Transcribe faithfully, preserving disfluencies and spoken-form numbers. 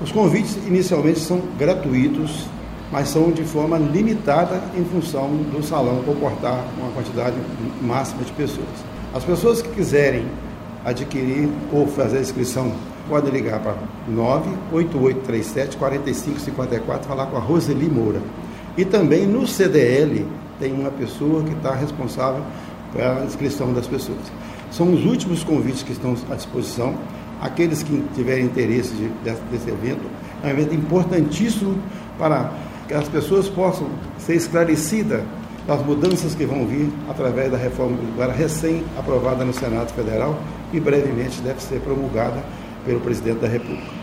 Os convites inicialmente são gratuitos, mas são de forma limitada em função do salão comportar uma quantidade máxima de pessoas. As pessoas que quiserem adquirir ou fazer a inscrição podem ligar para nove oito oito três sete, quatro cinco cinco quatro, falar com a Roseli Moura. E também no C D L tem uma pessoa que está responsável pela inscrição das pessoas. São os últimos convites que estão à disposição. Aqueles que tiverem interesse de, desse evento, é um evento importantíssimo para que as pessoas possam ser esclarecidas das mudanças que vão vir através da reforma tributária recém-aprovada no Senado Federal e brevemente deve ser promulgada pelo Presidente da República.